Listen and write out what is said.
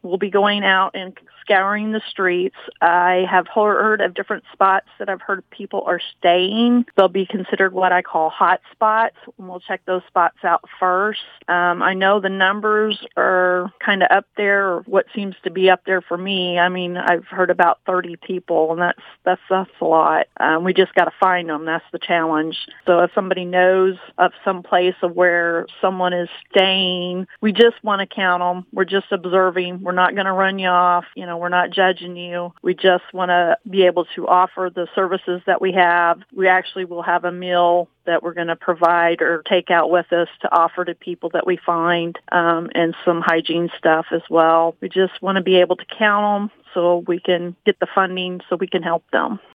we'll be going out and scouring the streets. I have heard of different spots that I've heard people are staying. They'll be considered what I call hot spots, and we'll check those spots out first. I know the numbers are kind of up there, or what seems to be up there for me. I mean, I've heard about 30 people, and that's a lot. We just got to find them. That's the challenge. So if somebody knows of some place of where someone is staying, we just want to count them. We're just observing. We're not going to run you off. We're not judging you. We just want to be able to offer the services that we have. We actually will have a meal that we're going to provide or take out with us to offer to people that we find, and some hygiene stuff as well. We just want to be able to count them so we can get the funding so we can help them.